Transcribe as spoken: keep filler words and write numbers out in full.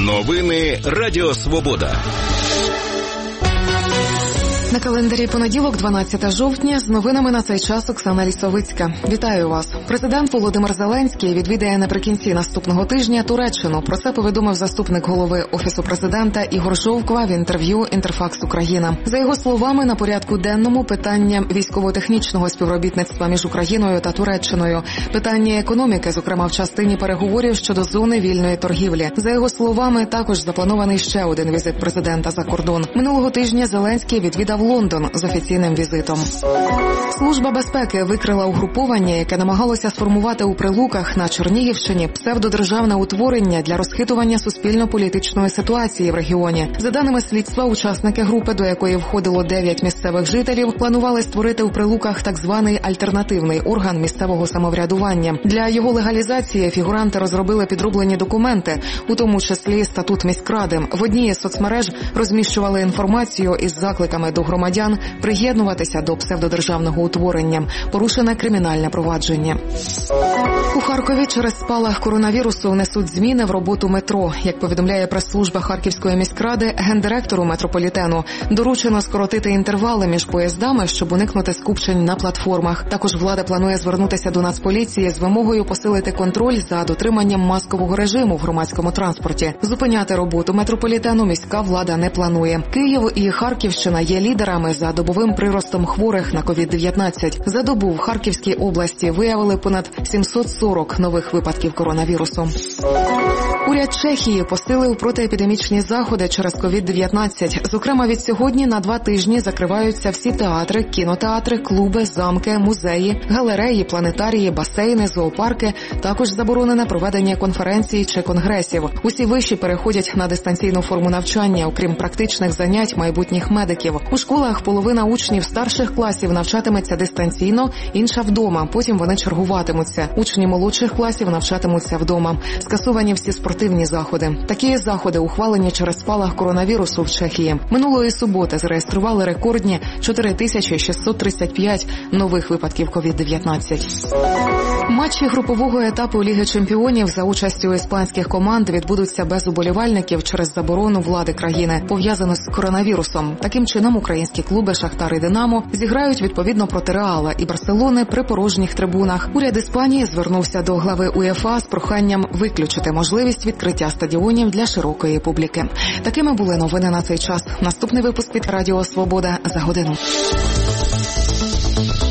Новини Радіо Свобода. На календарі понеділок, дванадцяте жовтня, з новинами на цей час Оксана Лісовицька. Вітаю вас. Президент Володимир Зеленський відвідає наприкінці наступного тижня Туреччину. Про це повідомив заступник голови Офісу президента Ігор Жовква в інтерв'ю «Інтерфакс Україна». За його словами, на порядку денному питання військово-технічного співробітництва між Україною та Туреччиною, питання економіки, зокрема в частині переговорів щодо зони вільної торгівлі. За його словами, також запланований ще один візит президента за кордон. Минулого тижня Зеленський відвідав Лондон з офіційним візитом. Служба безпеки викрила угруповання, яке намагалося сформувати у Прилуках на Чернігівщині псевдодержавне утворення для розхитування суспільно-політичної ситуації в регіоні. За даними слідства, учасники групи, до якої входило дев'ять місцевих жителів, планували створити у Прилуках так званий альтернативний орган місцевого самоврядування. Для його легалізації фігуранти розробили підроблені документи, у тому числі статут міськради. В одній із соцмереж розміщували інформацію із закликами до громадян приєднуватися до псевдодержавного утворення. Порушене кримінальне провадження. У Харкові через спалах коронавірусу внесуть зміни в роботу метро. Як повідомляє прес-служба Харківської міськради, гендиректору метрополітену доручено скоротити інтервали між поїздами, щоб уникнути скупчень на платформах. Також влада планує звернутися до Нацполіції з вимогою посилити контроль за дотриманням маскового режиму в громадському транспорті. Зупиняти роботу метрополітену міська влада не планує. Київ і Харківщина є лідерами за добовим приростом хворих на ковід дев'ятнадцять. За добу в Харківській області виявили понад сімсот сорок нових випадків коронавірусу. Уряд Чехії посилив протиепідемічні заходи через ковід дев'ятнадцять. Зокрема, від сьогодні на два тижні закриваються всі театри, кінотеатри, клуби, замки, музеї, галереї, планетарії, басейни, зоопарки. Також заборонене проведення конференцій чи конгресів. Усі виші переходять на дистанційну форму навчання, окрім практичних занять майбутніх медиків. У школах половина учнів старших класів навчатиметься дистанційно, інша вдома. Потім вони чергуватимуться. Учні молодших класів навчатимуться вдома. Скасовані всі спортивні заходи. Такі заходи ухвалені через спалах коронавірусу в Чехії. Минулої суботи зареєстрували рекордні чотири тисячі шістсот тридцять п'ять нових випадків ковід дев'ятнадцять. Матчі групового етапу Ліги чемпіонів за участю іспанських команд відбудуться без уболівальників через заборону влади країни, пов'язану з коронавірусом. Таким чином, українські клуби «Шахтар» і «Динамо» зіграють відповідно проти «Реала» і «Барселони» при порожніх трибунах. Уряд Іспанії звернувся до глави УЄФА з проханням виключити можливість відкриття стадіонів для широкої публіки. Такими були новини на цей час. Наступний випуск від Радіо Свобода за годину.